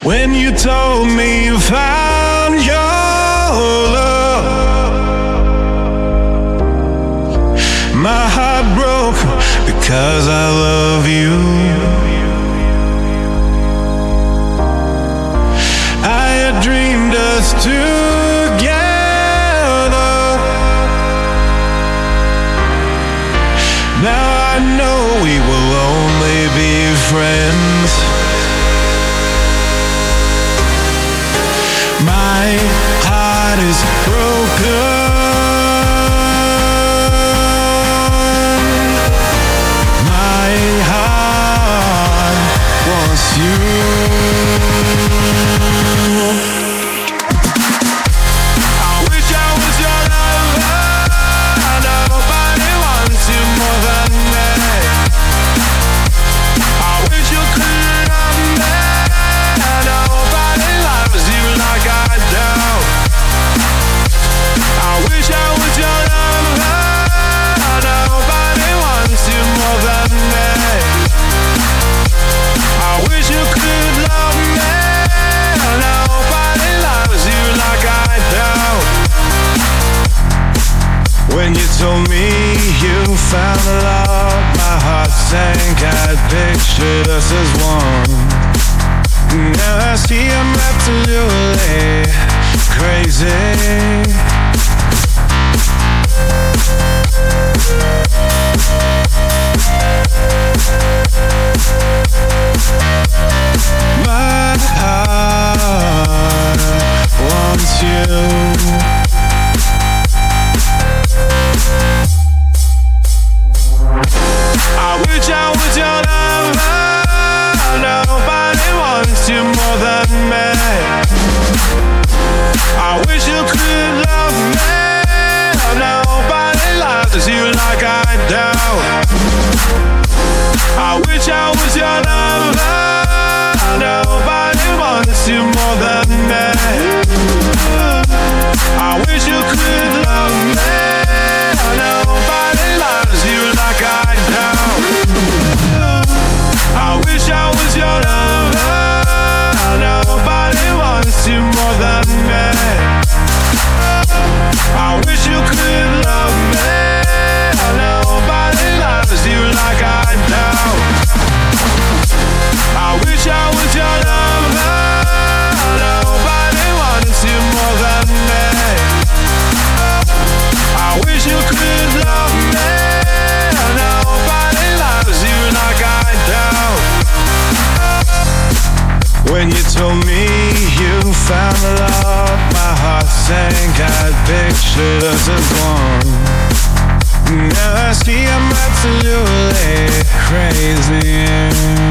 When you told me you found your love, my heart broke because I love you. I had dreamed us together. Now I know we will only be friends. My heart is broken. My heart wants you. I wish I was your lover. Nobody wants you more than me. I wish you could love me. Nobody loves you like I do. I wish I was your lover. Nobody wants you more than me. I wish you could love me. Nobody loves you like I do. When you told me you found love, my heart sank. I pictured us as one. Now I see I'm absolutely crazy. My heart wants you. I wish I was your lover. Nobody wants you more than me. I wish you could love me. Nobody loves you like I do. I wish I was your lover. Nobody wants you more than me. I wish you could love me. Nobody loves you like I do. I wish I was your lover. Nobody wants you more than me. I wish you could love me. Nobody loves you like I do. I wish I was your lover. Nobody wants you more than me. I wish you could love me. Nobody loves you like I do. When you told me you found love, my heart sank. I pictured us as one. Now I see I'm absolutely crazy.